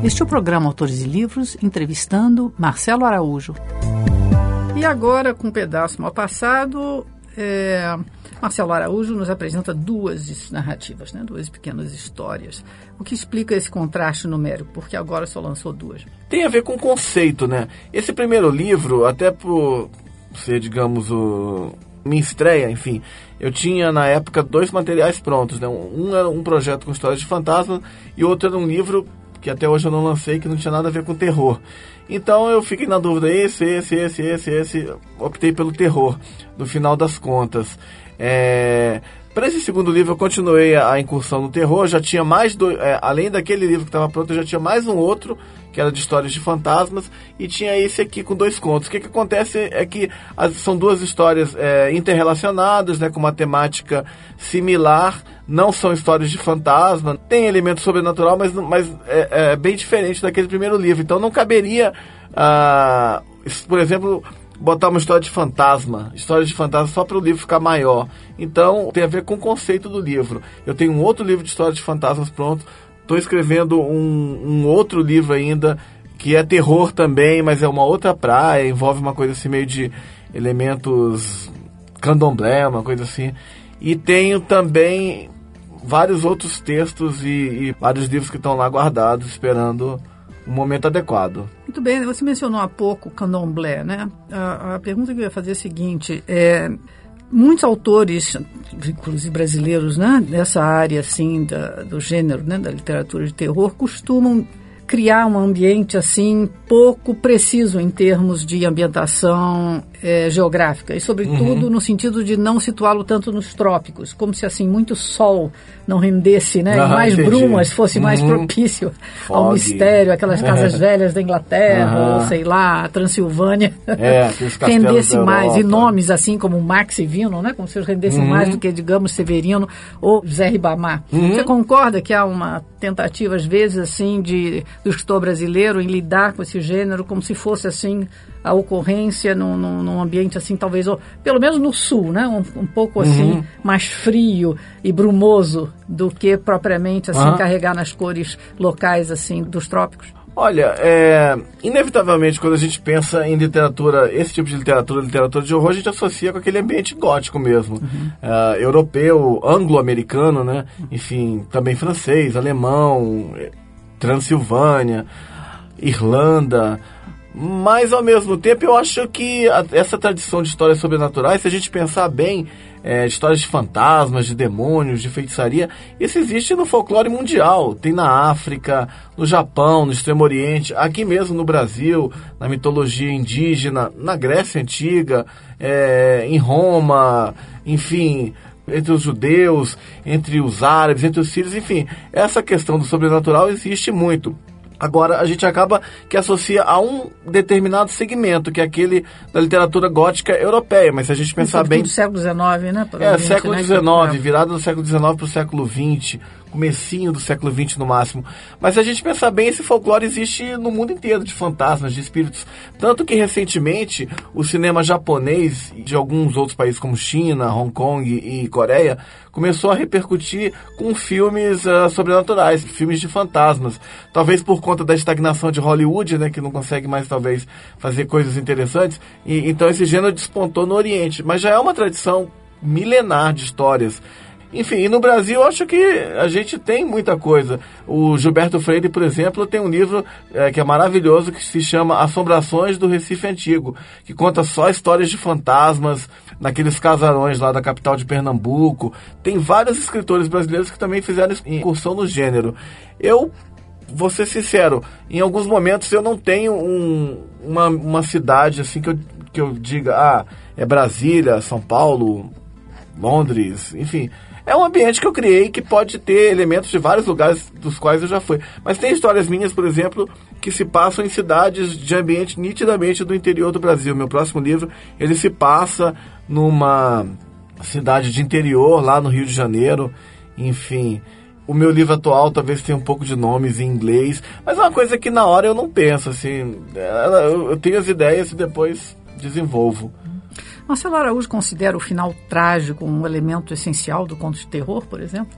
Este é o programa Autores e Livros, entrevistando Marcelo Araújo. E agora, com um pedaço mal passado, Marcelo Araújo nos apresenta duas narrativas, né? Duas pequenas histórias. O que explica esse contraste numérico? Porque agora só lançou duas. Tem a ver com o conceito, né? Esse primeiro livro, até por ser, digamos, minha estreia, enfim, eu tinha na época dois materiais prontos, né? Um era um projeto com histórias de fantasma e outro era um livro que até hoje eu não lancei, que não tinha nada a ver com terror. Então eu fiquei na dúvida, esse, optei pelo terror, no final das contas. Para esse segundo livro eu continuei a incursão no terror, já tinha mais dois, além daquele livro que estava pronto, eu já tinha mais um outro, que era de histórias de fantasmas, e tinha esse aqui com dois contos. O que acontece é que são duas histórias interrelacionadas, né, com uma temática similar, não são histórias de fantasma, tem elemento sobrenatural, mas é bem diferente daquele primeiro livro. Então não caberia, por exemplo, botar uma história de fantasma só para o livro ficar maior. Então tem a ver com o conceito do livro. Eu tenho um outro livro de histórias de fantasmas pronto, estou escrevendo um outro livro ainda, que é terror também, mas é uma outra praia, envolve uma coisa assim meio de elementos candomblé, uma coisa assim. E tenho também vários outros textos e vários livros que estão lá guardados, esperando o momento adequado. Muito bem, você mencionou há pouco o candomblé, né? A pergunta que eu ia fazer é a seguinte, muitos autores, inclusive brasileiros, né, dessa área assim, do gênero, né, da literatura de terror, costumam criar um ambiente assim pouco preciso em termos de ambientação geográfica e sobretudo no sentido de não situá-lo tanto nos trópicos, como se assim muito sol não rendesse, né, e mais brumas fosse mais propício ao mistério, aquelas casas velhas da Inglaterra, ou sei lá, a Transilvânia, rendesse mais, e nomes assim como Max e Vino, né, como se eles rendessem mais do que, digamos, Severino ou Zé Ribamar. Você concorda que há uma tentativa às vezes assim do escritor brasileiro em lidar com esse gênero como se fosse assim a ocorrência num ambiente assim, talvez, ou, pelo menos no sul, né? Um pouco assim, mais frio e brumoso do que propriamente assim carregar nas cores locais assim dos trópicos? Olha, inevitavelmente quando a gente pensa em literatura, esse tipo de literatura de horror, a gente associa com aquele ambiente gótico mesmo, europeu, anglo-americano, né? Enfim, também francês, alemão, Transilvânia, Irlanda. Mas, ao mesmo tempo, eu acho que essa tradição de histórias sobrenaturais, se a gente pensar bem, histórias de fantasmas, de demônios, de feitiçaria, isso existe no folclore mundial. Tem na África, no Japão, no Extremo Oriente, aqui mesmo no Brasil, na mitologia indígena, na Grécia Antiga, em Roma, enfim, entre os judeus, entre os árabes, entre os sírios, enfim, essa questão do sobrenatural existe muito. Agora, a gente acaba que associa a um determinado segmento, que é aquele da literatura gótica europeia. Mas se a gente pensar bem... do século XIX, né? Século XIX, virada do século XIX para o século XX, comecinho do século XX no máximo. Mas se a gente pensar bem, esse folclore existe no mundo inteiro, de fantasmas, de espíritos. Tanto que, recentemente, o cinema japonês de alguns outros países como China, Hong Kong e Coreia começou a repercutir com filmes sobrenaturais, filmes de fantasmas. Talvez por conta da estagnação de Hollywood, né, que não consegue mais, talvez, fazer coisas interessantes. Então esse gênero despontou no Oriente. Mas já é uma tradição milenar de histórias. Enfim, e no Brasil eu acho que a gente tem muita coisa. O Gilberto Freire, por exemplo, tem um livro que é maravilhoso, que se chama Assombrações do Recife Antigo, que conta só histórias de fantasmas naqueles casarões lá da capital de Pernambuco. Tem vários escritores brasileiros que também fizeram incursão no gênero. Eu vou ser sincero, em alguns momentos eu não tenho uma cidade assim que eu diga, é Brasília, São Paulo, Londres, enfim. É um ambiente que eu criei que pode ter elementos de vários lugares dos quais eu já fui. Mas tem histórias minhas, por exemplo, que se passam em cidades de ambiente nitidamente do interior do Brasil. Meu próximo livro, ele se passa numa cidade de interior, lá no Rio de Janeiro. Enfim, o meu livro atual talvez tenha um pouco de nomes em inglês. Mas é uma coisa que na hora eu não penso, assim. Eu tenho as ideias e depois desenvolvo. Marcelo Araújo considera o final trágico um elemento essencial do conto de terror, por exemplo?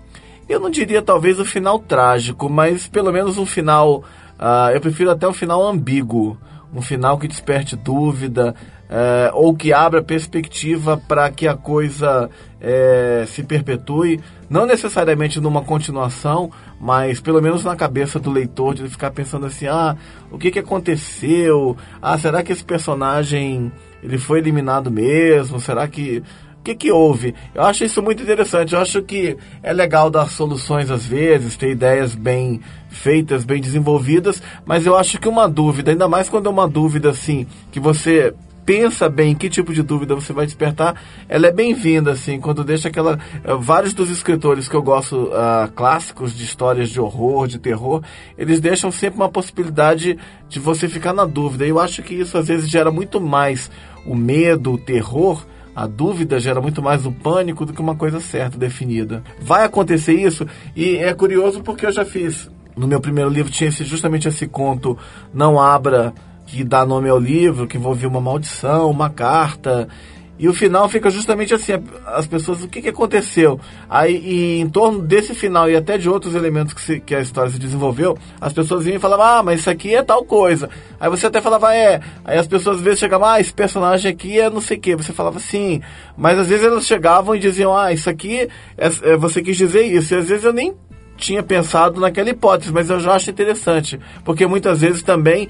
Eu não diria talvez o final trágico, mas pelo menos um final, eu prefiro até um final ambíguo, um final que desperte dúvida, ou que abra perspectiva para que a coisa se perpetue, não necessariamente numa continuação, mas pelo menos na cabeça do leitor, de ficar pensando assim, o que aconteceu? Será que esse personagem ele foi eliminado mesmo? Será que... O que houve? Eu acho isso muito interessante. Eu acho que é legal dar soluções às vezes, ter ideias bem feitas, bem desenvolvidas, mas eu acho que uma dúvida, ainda mais quando é uma dúvida assim, que você pensa bem que tipo de dúvida você vai despertar, ela é bem-vinda, assim, quando deixa aquela... vários dos escritores que eu gosto, clássicos de histórias de horror, de terror, eles deixam sempre uma possibilidade de você ficar na dúvida. E eu acho que isso às vezes gera muito mais o medo, o terror. A dúvida gera muito mais o pânico do que uma coisa certa, definida. Vai acontecer isso, e é curioso porque eu já fiz. No meu primeiro livro tinha justamente esse conto, Não Abra, que dá nome ao livro, que envolvia uma maldição, uma carta. E o final fica justamente assim, as pessoas, o que aconteceu? Aí, e em torno desse final e até de outros elementos que a história se desenvolveu, as pessoas vinham e falavam, mas isso aqui é tal coisa. Aí você até falava, Aí as pessoas às vezes chegavam, esse personagem aqui é não sei o que. Você falava, sim. Mas às vezes elas chegavam e diziam, isso aqui, você quis dizer isso. E às vezes eu nem tinha pensado naquela hipótese, mas eu já acho interessante, porque muitas vezes também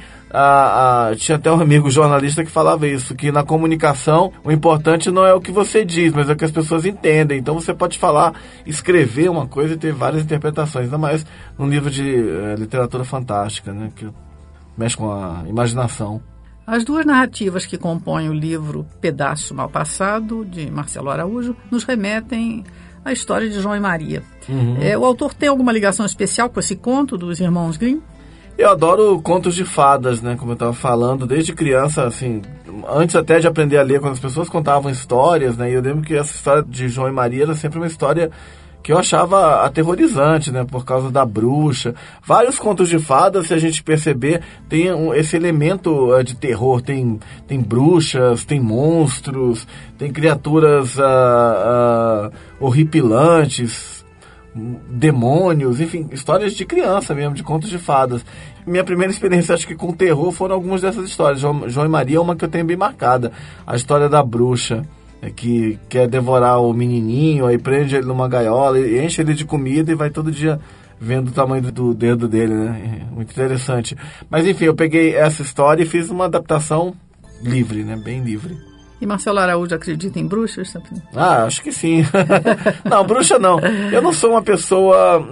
tinha até um amigo jornalista que falava isso, que na comunicação o importante não é o que você diz, mas é o que as pessoas entendem. Então você pode falar, escrever uma coisa e ter várias interpretações, ainda mais num livro de literatura fantástica, né, que mexe com a imaginação. As duas narrativas que compõem o livro Pedaço Mal Passado, de Marcelo Araújo, nos remetem à história de João e Maria. Uhum. O autor tem alguma ligação especial com esse conto dos irmãos Grimm? Eu adoro contos de fadas, né? Como eu estava falando, desde criança, assim, antes até de aprender a ler, quando as pessoas contavam histórias, né? E eu lembro que essa história de João e Maria era sempre uma história que eu achava aterrorizante, né? Por causa da bruxa. Vários contos de fadas, se a gente perceber, tem esse elemento de terror. Tem bruxas, tem monstros, tem criaturas horripilantes, demônios, enfim, histórias de criança mesmo, de contos de fadas. Minha primeira experiência, acho que com terror, foram algumas dessas histórias. João e Maria é uma que eu tenho bem marcada. A história da bruxa, que quer devorar o menininho, aí prende ele numa gaiola, enche ele de comida e vai todo dia vendo o tamanho do dedo dele, né? Muito interessante. Mas enfim, eu peguei essa história e fiz uma adaptação livre, né? Bem livre. E Marcelo Araújo acredita em bruxas? Acho que sim. Não, bruxa não. Eu não sou uma pessoa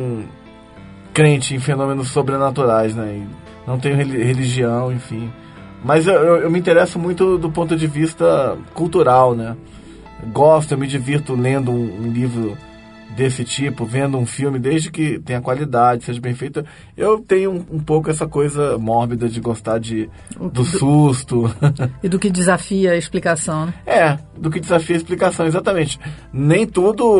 crente em fenômenos sobrenaturais, né? E não tenho religião, enfim. Mas eu me interesso muito do ponto de vista cultural, né? Eu me divirto lendo um livro desse tipo, vendo um filme, desde que tenha qualidade, seja bem feito. Eu tenho um pouco essa coisa mórbida de gostar do susto. E do que desafia a explicação, né? Do que desafia a explicação, exatamente. Nem tudo...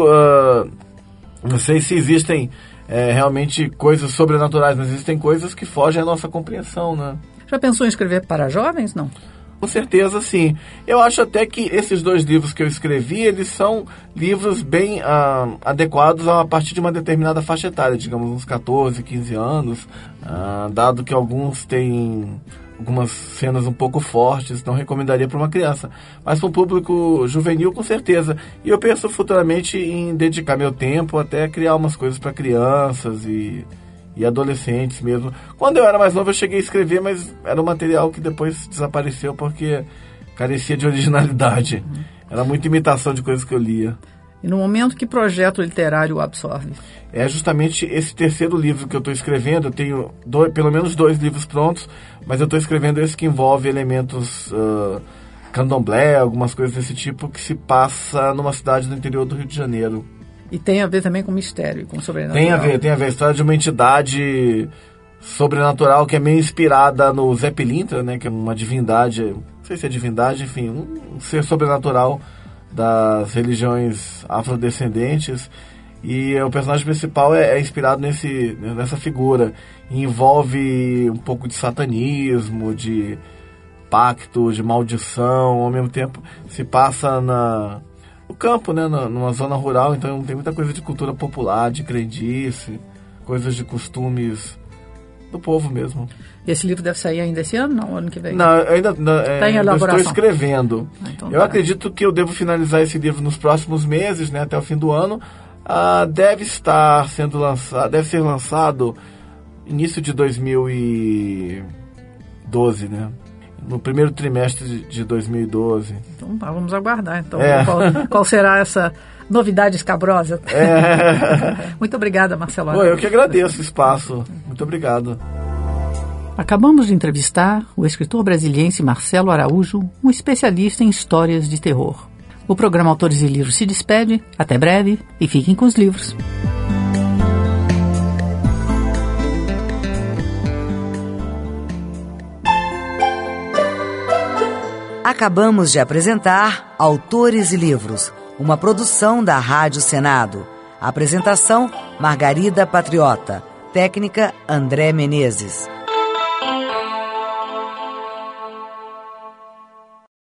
não sei se existem realmente coisas sobrenaturais, mas existem coisas que fogem à nossa compreensão, né? Já pensou em escrever para jovens, não? Com certeza, sim. Eu acho até que esses 2 livros que eu escrevi, eles são livros bem adequados a partir de uma determinada faixa etária, digamos uns 14, 15 anos, dado que alguns têm algumas cenas um pouco fortes, não recomendaria para uma criança. Mas para um público juvenil, com certeza. E eu penso futuramente em dedicar meu tempo até criar umas coisas para crianças e adolescentes mesmo. Quando eu era mais novo eu cheguei a escrever, mas era um material que depois desapareceu porque carecia de originalidade. Era muita imitação de coisas que eu lia. E no momento, que projeto literário o absorve? É justamente esse terceiro livro que eu estou escrevendo. Eu tenho pelo menos 2 livros prontos, mas eu estou escrevendo esse que envolve elementos candomblé, algumas coisas desse tipo, que se passa numa cidade do interior do Rio de Janeiro. E tem a ver também com mistério, com sobrenatural. Tem a ver. A história de uma entidade sobrenatural que é meio inspirada no Zé Pilintra, né? Que é uma divindade, não sei se é divindade, enfim, um ser sobrenatural das religiões afrodescendentes. E o personagem principal é inspirado nessa figura. E envolve um pouco de satanismo, de pacto, de maldição. Ao mesmo tempo se passa no campo, né? Numa zona rural, então tem muita coisa de cultura popular, de crendice, coisas de costumes do povo mesmo. E esse livro deve sair ainda esse ano, não? Ano que vem? Não, ainda Tá em elaboração. eu estou escrevendo. Então eu acredito que eu devo finalizar esse livro nos próximos meses, né? Até o fim do ano. Deve ser lançado início de 2012, né? No primeiro trimestre de 2012. Então vamos aguardar. Então, qual será essa novidade escabrosa? Muito obrigada, Marcelo Araújo. Eu que agradeço o espaço. Muito obrigado. Acabamos de entrevistar o escritor brasiliense Marcelo Araújo, um especialista em histórias de terror. O programa Autores e Livros se despede. Até breve e fiquem com os livros. Acabamos de apresentar Autores e Livros, uma produção da Rádio Senado. Apresentação: Margarida Patriota. Técnica: André Menezes.